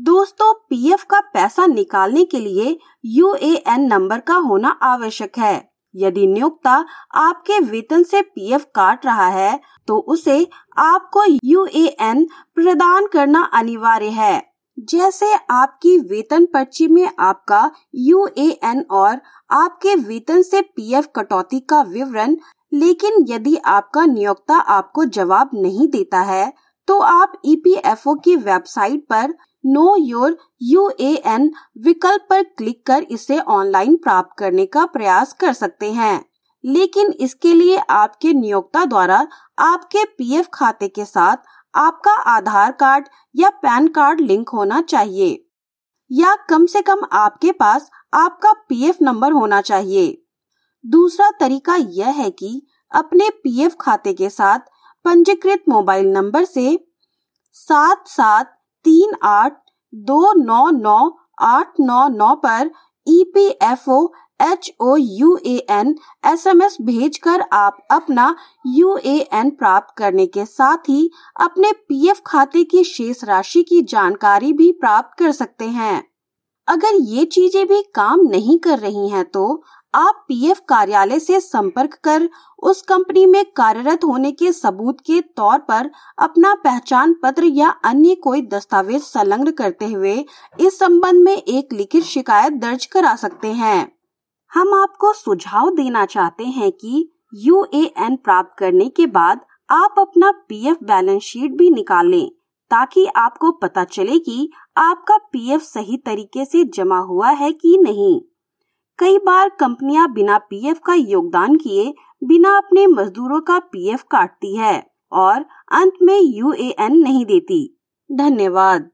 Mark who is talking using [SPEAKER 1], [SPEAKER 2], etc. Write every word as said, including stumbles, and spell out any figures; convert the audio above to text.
[SPEAKER 1] दोस्तों, पीएफ का पैसा निकालने के लिए यूएएन नंबर का होना आवश्यक है। यदि नियोक्ता आपके वेतन से पीएफ काट रहा है, तो उसे आपको यूएएन प्रदान करना अनिवार्य है। जैसे आपकी वेतन पर्ची में आपका यूएएन और आपके वेतन से पीएफ कटौती का विवरण। लेकिन यदि आपका नियोक्ता आपको जवाब नहीं देता है, तो आप ईपीएफओ की वेबसाइट पर नो योर यूएएन विकल्प पर क्लिक कर इसे ऑनलाइन प्राप्त करने का प्रयास कर सकते हैं। लेकिन इसके लिए आपके नियोक्ता द्वारा आपके पीएफ खाते के साथ आपका आधार कार्ड या पैन कार्ड लिंक होना चाहिए, या कम से कम आपके पास आपका पीएफ नंबर होना चाहिए। दूसरा तरीका यह है कि अपने पीएफ खाते के साथ पंजीकृत मोबाइल नंबर से सात सात तीन आठ दो नौ नौ आठ नौ नौ पर EPFO H O U A N SMS भेजकर आप अपना यूएएन प्राप्त करने के साथ ही अपने पीएफ खाते की शेष राशि की जानकारी भी प्राप्त कर सकते हैं। अगर ये चीजें भी काम नहीं कर रही हैं, तो आप पीएफ कार्यालय से संपर्क कर उस कंपनी में कार्यरत होने के सबूत के तौर पर अपना पहचान पत्र या अन्य कोई दस्तावेज संलग्न करते हुए इस संबंध में एक लिखित शिकायत दर्ज करा सकते हैं। हम आपको सुझाव देना चाहते हैं कि यूएएन प्राप्त करने के बाद आप अपना पीएफ बैलेंस शीट भी निकाल लें, ताकि आपको पता चले कि आपका पीएफ सही तरीके से जमा हुआ है कि नहीं। कई बार कंपनियां बिना पीएफ का योगदान किए बिना अपने मजदूरों का पीएफ काटती है और अंत में यूएएन नहीं देती। धन्यवाद।